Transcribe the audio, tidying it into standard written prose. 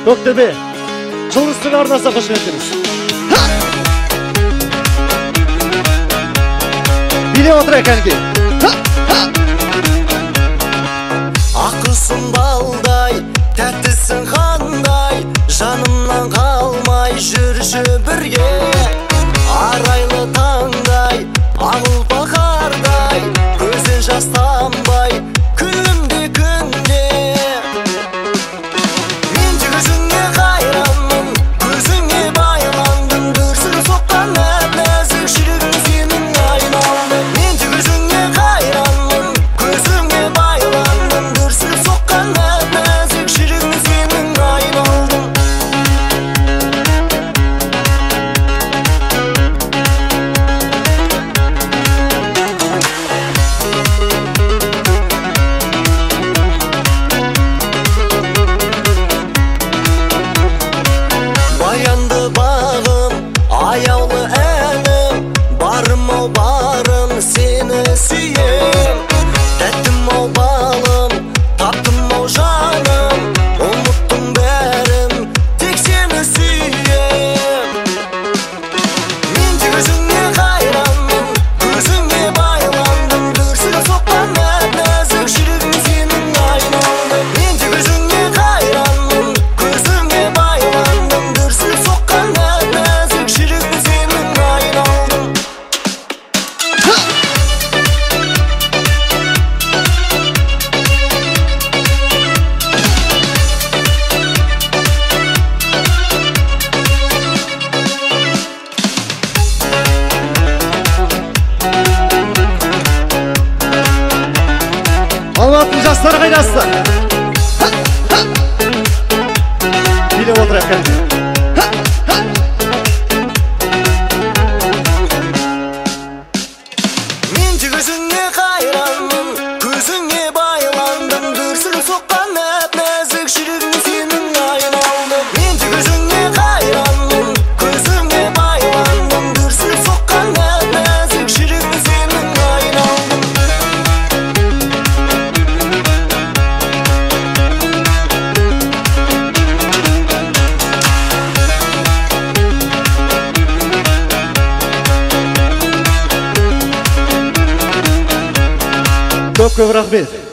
Көктөбе Жылыстың арнасына қош келдіңіз. Билеп отыр әкәнге. Ақылсың балдай, тәттісің қандай, жанымнан қалмай жүрші бірге. Арайлы таңдай, ағыл бақардай, көзен жастанбай, күнімде күнде. Мен жүзіңе қайранмын, көзіңе байландым, дүрсіл соққан нәзік жүрегім сенің айналдым. Мен жүзіңе қайранмын, көзіңе байландым, дүрсіл соққан нәзік жүрегім сенің айналдым. Баянды бағым, аяулы әнім, барым-ау барым, сені сүйем. Тәттім-ау балым, таптым-ау жаным, ұмыттым бәрім, тек сені сүйем. Мен жүзіңе қайранмын, көзіңе байландым, дүрсіл соққан нәзік жүрегім сенің айналдым. Мен жүзіңе қайранмын, көзіңе байландым, дүрсіл соққан нәзік жүрегім сенің айналдым. Алматының жастары қайдасыздар? Билеп отыр әкәнге. Мен жүзіңе қайранмын, көзіңе байландым, дүрсіл соққан нәзік жүрегім сенің айналдым. Мен жүзіңе қайранмын, көзіңе байландым, дүрсіл соққан нәзік жүрегім сенің айналдым. Көп рахмет.